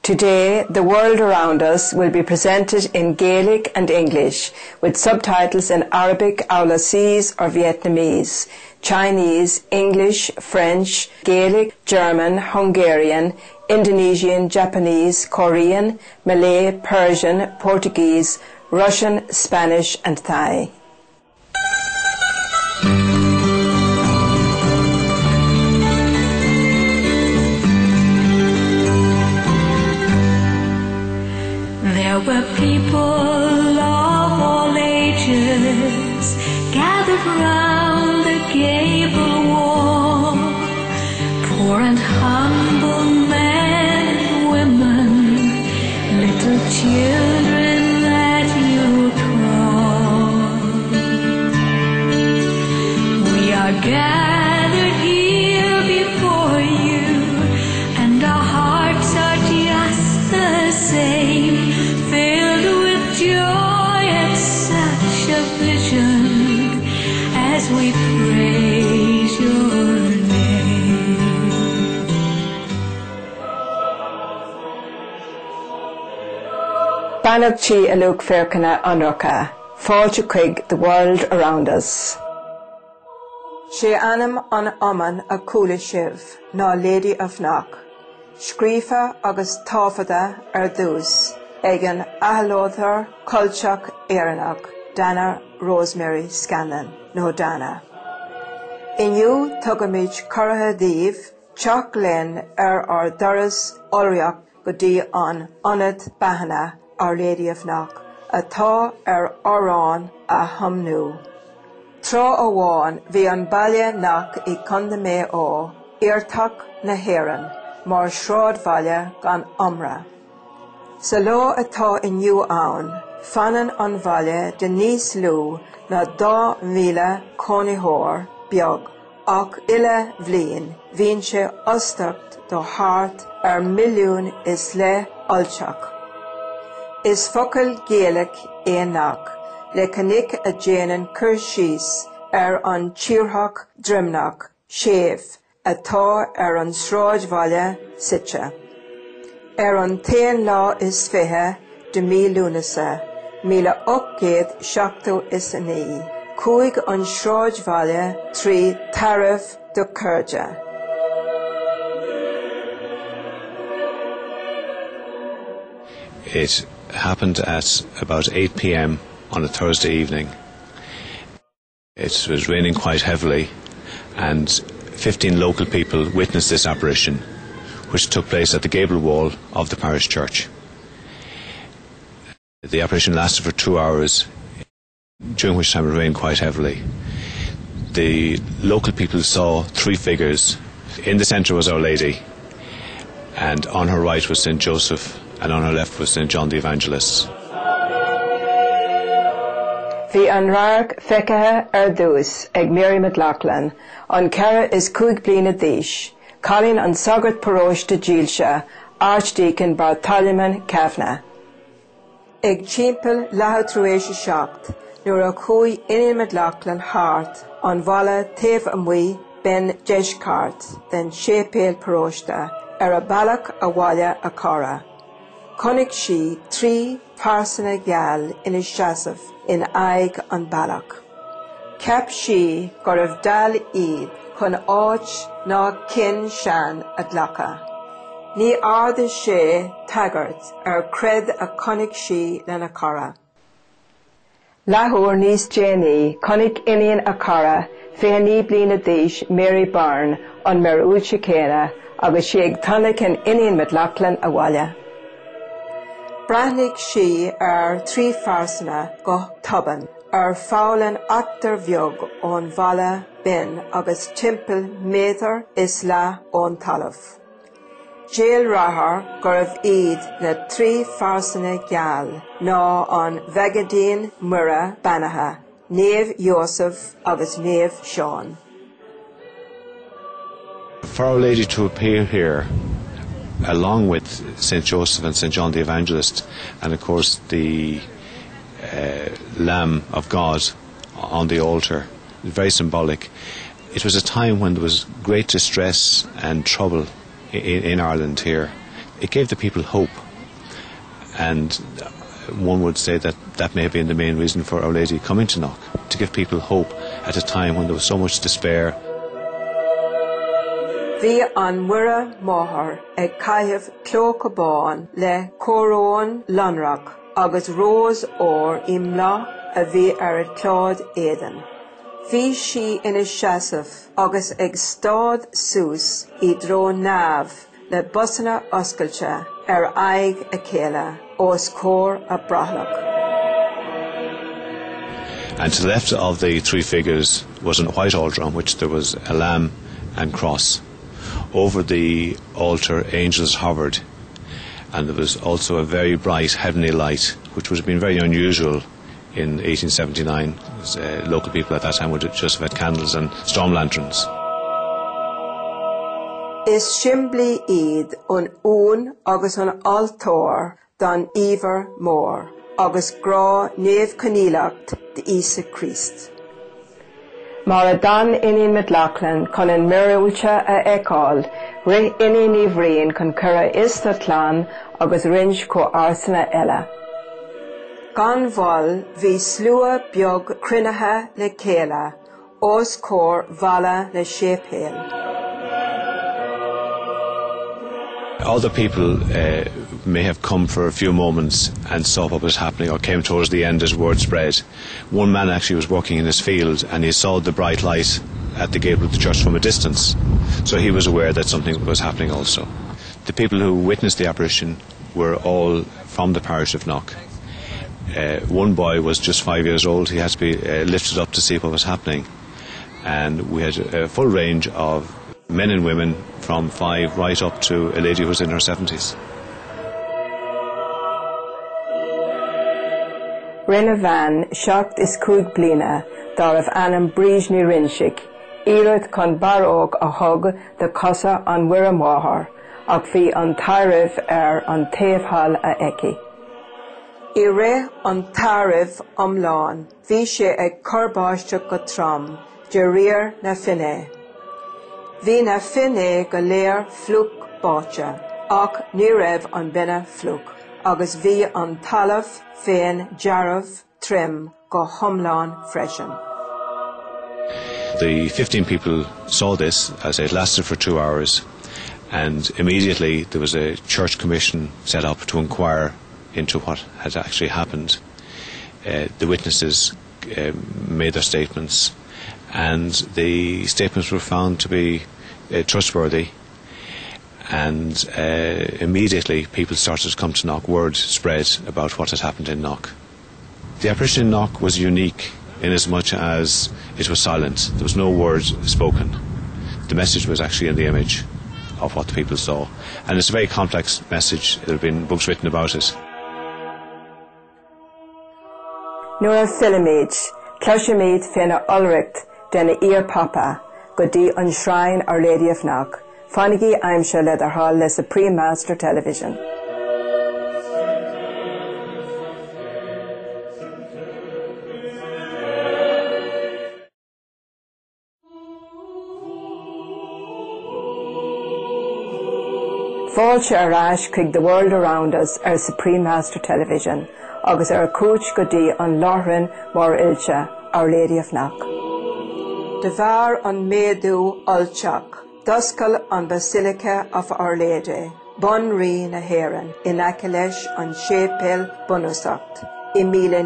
Today, the world around us will be presented in Gaelic and English, with subtitles in Arabic, Aulacese or Vietnamese, Chinese, English, French, Gaelic, German, Hungarian, Indonesian, Japanese, Korean, Malay, Persian, Portuguese, Russian, Spanish and Thai. There were people of all ages gathered round the gable wall, poor and humble men and women, little children that you call. We are gathered here before you, and our hearts are just the same, filled with joy at such a vision, as we praise your name. Banach chi aluk ferkana anurka, fáilte chuig the world around us. She anam an aman a coola shiv, na Lady of Knock. Scríofa agus táfada dús, egan ahalóthar culteach éireannach, Dana Rosemary Scanlon, no Dana. Inniu tugamid curtha díobh, teach len doras olreacht go dtí an Anad Bahana, Our Lady of Knock, atá orrán a thomnú. Trá amháin bhí an baile nach I conda mé ó, iartach na hÉireann, mar shráid bhaile gan Amra. Sa lá atá inniu ann, fanann an bhaile de níos lú na 2,000 cónaíochóir beag, ach ile bhliain, bhíonn sé ostacht do thart milliún is le olteach. Is focail Gaelic éannach, le canic a déanann cur síos an tíorthach drimnach, séamh, atá an sráid bhaile site. An 10 lá is fiche de mí lúnasa, 1879, cúig an sráid bhaile trí taramh do Cairde. It happened at about 8 p.m. on a Thursday evening. It was raining quite heavily, and 15 local people witnessed this apparition, which took place at the gable wall of the parish church. The apparition lasted for 2 hours, during which time it rained quite heavily. The local people saw 3 figures. In the centre was Our Lady, and on her right was St. Joseph, and on her left was St. John the Evangelist. Bhí an rarg feicethe dús ag Mary McLaughlin, an cara is 2 bliana d'aois, calling an sagart paróis de díolse, Archdeacon Bartholomew Kavanagh. Ag timpeall leathrúéis seacht, nuair a chuaigh Inian McLaughlin hart, an bhalla taobh amuigh ben deiscart, den sépéal paróiste, a bailach a bhaile a cara. Connic sí 3 pársanna geal ina seasamh in aig an bailach. Ceap sí go raibh dal iad chun áit ná cin sean a dlacha. Ní arda sé tagart cred a connic sí lena cara. Láthúr níos déanaí connic Inian a cara fiche ní bliana d'aois Mary Byrne an Merúd Chéna agus sí ag tanaigh an Inian McLaughlin a bhaile. Brathnaigh sí 3 pharsanna go toban, fáileann achtar bheag ón bhalla bin agus timpeall méadar is le ón talamh. Déal rathair go raibh iad na 3 pharsanna geal ná an Vegadín Mura Banatha, Naomh Joseph agus Naomh Sean. For Our Lady to appear here, along with St. Joseph and St. John the Evangelist, and of course the Lamb of God on the altar, very symbolic. It was a time when there was great distress and trouble in Ireland here. it gave the people hope. And one would say that that may have been the main reason for Our Lady coming to Knock, to give people hope at a time when there was so much despair. Bhí an mhuire máthair ag caithfh clócabáin le córóin lonrach agus rós ór imlá a bhí ar clád éidean. Bhí si ina seasamh agus ag stád sús I dró námh le busanna oscailte ar aig a chéile os cór a bráthlach. And to the left of the three figures was a white altar on which there was a lamb and cross. Over the altar, angels hovered, and there was also a very bright heavenly light, which would have been very unusual in 1879. Local people at that time would have just have had candles and storm lanterns. Is simbli iad an ún agus an altóir don Iver mór, agus grá neve canílacht de Isa Christ. Mar a dan inin McLaughlin con an mirúilte a eáil, ri inin Ivrín con cura Istatlan agus rinj co arsanna eile. Gan bhil bhí slua beag crinithe le céile, os cór vala le sépéal. Other people may have come for a few moments and saw what was happening, or came towards the end as word spread. One man actually was working in his field and he saw the bright light at the gable of the church from a distance, so he was aware that something was happening also. The people who witnessed the apparition were all from the parish of Knock. One boy was just 5 years old. He had to be lifted up to see what was happening, and we had a full range of men and women from 5 right up to a lady who was in her 70s. Rinne van seacht is cúig bliana dar of anam brísni rinshik, irid con baróg a hug de cosa an mhuire máthair, ach bhí an tairibh an taobhthall a eici. I ré an tairibh omláin, bhí sé ag corbáiste go trom, de riar na finné. Bhí na finné go léir flúc báte, ach ní raibh an binne flúc, agus bhí an talamh féin dearamh trim go thomláin freisin. The 15 people saw this as it lasted for 2 hours, and immediately there was a church commission set up to inquire into what had actually happened. The witnesses made their statements, and the statements were found to be trustworthy, and immediately people started to come to Knock. Word spread about what had happened in Knock. The apparition in Knock was unique in as much as it was silent. There was no word spoken. The message was actually in the image of what the people saw, and it's a very complex message. There have been books written about it. Nuair Philimid, Cloisiméid féna Ulricht denna Ír Papa, go dtí an Shrine Our Lady of Knock, fánaigí aimse le ar hall le Supreme Master Television. Fáilte arás chuig the world around us ar Supreme Master Television, agus ar cúis go dtí an láithreán mar Ilse, Our Lady of Knock. De bhar an méadú Ulteach, doscail an Basilica of Our Lady, bun rí na hÉireann, in aice leis an sépéal bunúsacht, I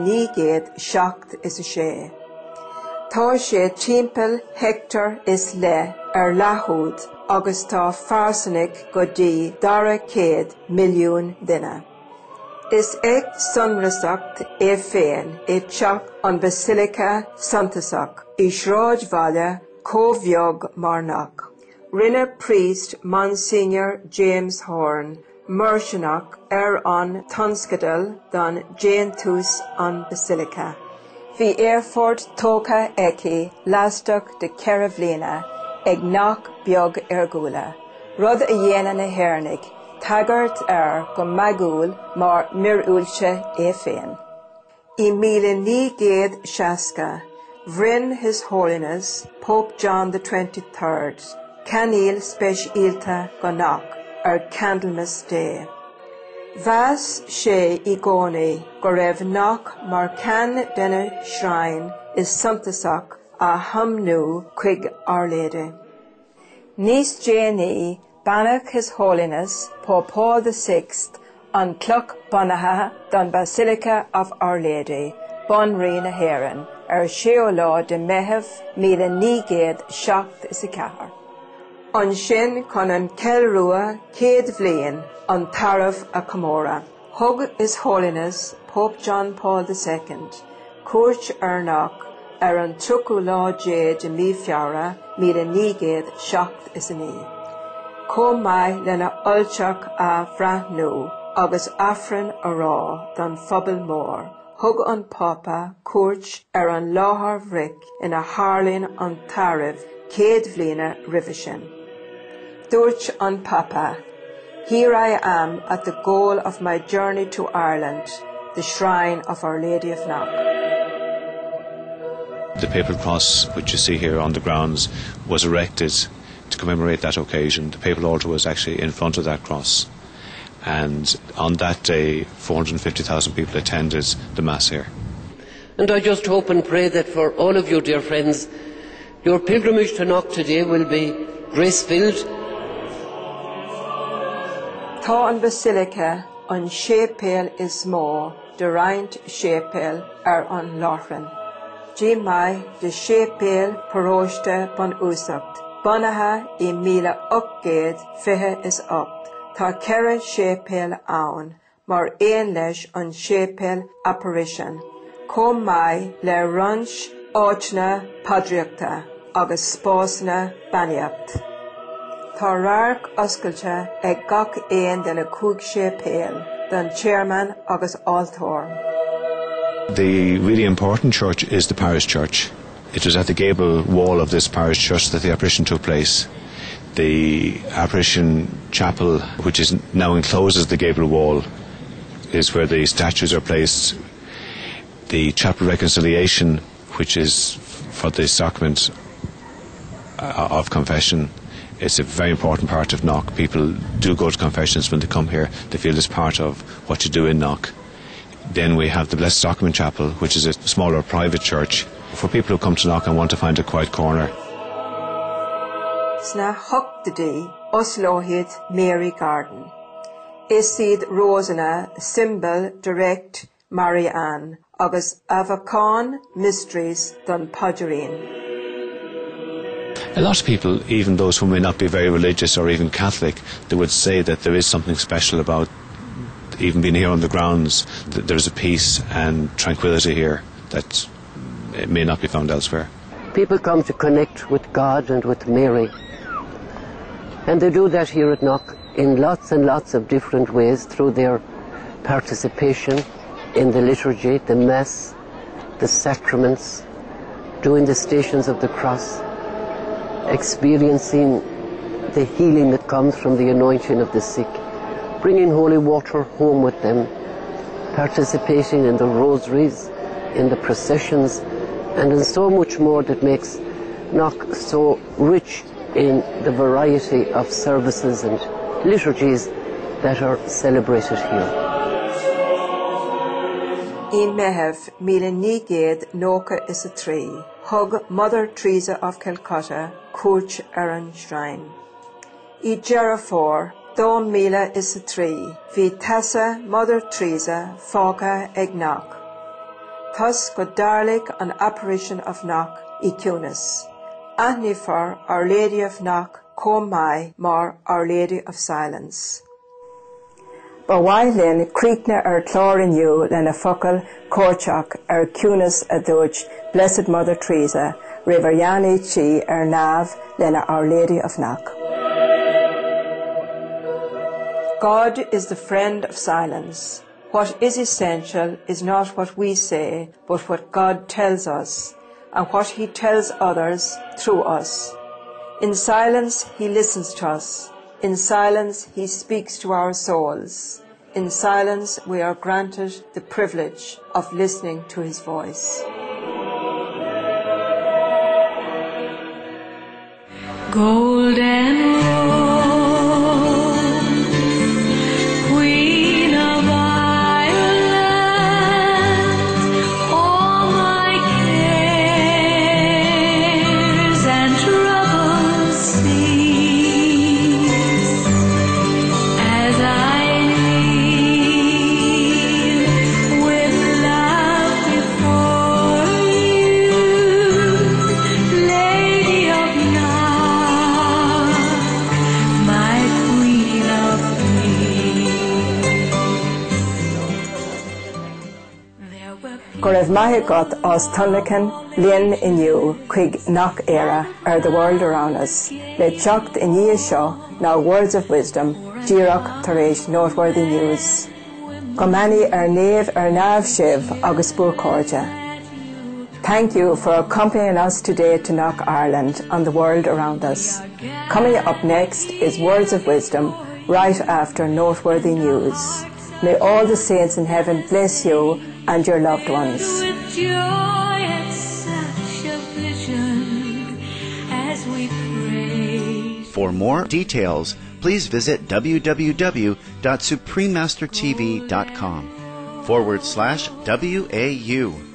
1906. Tá sé timpeall hectar is le ar leathúd, agus tá farsannig go dtí 200 milliún duine. Is ag sunrasacht féin teach an Basilica Santasach I Shráid Bhaile Cóbheag mar Knock. Rinne priest Monsignor James Horn, Mershonach an Tonscadal don Jaintus an Basilica. Bhí Airfort tóca eici lastach de Ceiribhlína ag Knock beag Gula. Rud a dhéanana na hÉirnig, tagart go magúil mar mirúilte féin. I 1960, bhrinn His Holiness Pope John the 23rd, caníl speisialta go Knock, Candlemas Day. Vas she I goni go raibh nach mar can denne shrine is suntasach a hamnu quig Our Lady. Nis Janie Banach His Holiness Pope Paul VI on Cloch Bonaha don Basilica of Our Lady, Bon Rina Heron, Sheolá de Mehev Mila Niged Shacht Isicahar. On Shin Conan Kelrua Cade Vlian on Tarav a Camora. Hug His Holiness Pope John Paul II, Coach Ernach, an Truku Law Jade Mi Fiara, Mila Niged Shacht Isini. Co mai lena ulchach a Vrahnu, agus Afrin Ará don Phobal Mór. Hug on Papa, Coach an Láthar Vrick in a Harlin on Tariv, Cade Vlina Rivishin. Dúirt on Papa, here I am at the goal of my journey to Ireland, the shrine of Our Lady of Knock. The papal cross, which you see here on the grounds, was erected to commemorate that occasion. The papal altar was actually in front of that cross. And on that day, 450,000 people attended the Mass here. And I just hope and pray that for all of you, dear friends, your pilgrimage to Knock today will be grace-filled. Tá an Basilica an Shépéal is mó, de Reint Shépéal an Láithreán. Dí mai de Shépéal Paróiste bon Úsacht, Bonaha I Míle 850 is 8. Tá ceithre Shépéal ann, mar éon leis an Shépéal apparition. Com mai le runch áitne padriachta agus spásna baniacht. Tá rarc oscailte ag gach éon den a cúig Shépéal, don chairman agus altar. The really important church is the parish church. It was at the gable wall of this parish church that the apparition took place. The apparition chapel, which is now encloses the gable wall, is where the statues are placed. The chapel reconciliation, which is for the sacrament of confession, it's a very important part of Knock. People do go to confessions when they come here. They feel it's part of what you do in Knock. Then we have the Blessed Sacrament Chapel, which is a smaller private church for people who come to Knock and want to find a quiet corner. Sna Hochtadi Oslohid Mary Garden. Isid Rosana symbol direct Marianne, agus Avacon Mysteries don Padjarine. A lot of people, even those who may not be very religious or even Catholic, they would say that there is something special about even being here on the grounds, that there's a peace and tranquility here that it may not be found elsewhere. People come to connect with God and with Mary. And they do that here at Knock in lots and lots of different ways through their participation in the liturgy, the Mass, the sacraments, doing the Stations of the Cross, experiencing the healing that comes from the anointing of the sick, bringing holy water home with them, participating in the rosaries, in the processions, and in so much more that makes Knock so rich in the variety of services and liturgies that are celebrated here. I Mehev Mila Niged Noka is a tree. Hug Mother Teresa of Calcutta, Coach an Shrine. I Jerafor, Dom Mila is a tree. Vi Tessa Mother Teresa, Foca ag Knock. Thus go darlig an apparition of Knock, I Cunis. Annifer, Our Lady of Knock, Com Mai, mar Our Lady of Silence. Bawailin Creekna Chlórin you lena focal Corchach Cunis Aduj, Blessed Mother Teresa, Riveriani Chi Nav lena Our Lady of Knock. God is the friend of silence. What is essential is not what we say, but what God tells us, and what He tells others through us. In silence He listens to us. In silence He speaks to our souls. In silence we are granted the privilege of listening to His voice. Golden rose go raibh maith agat os tunlacan linn inniu chuig nach éire the world around us. Le teacht in dhíth seo now words of wisdom, díreach tar éis noteworthy news. Go many nave nav shiv agus buacórde. Thank you for accompanying us today to Knock Ireland and the world around us. Coming up next is Words of Wisdom, right after Noteworthy News. May all the saints in heaven bless you and your loved ones. With joy and such a vision as we pray. For more details, please visit www.suprememastertv.com/WAU.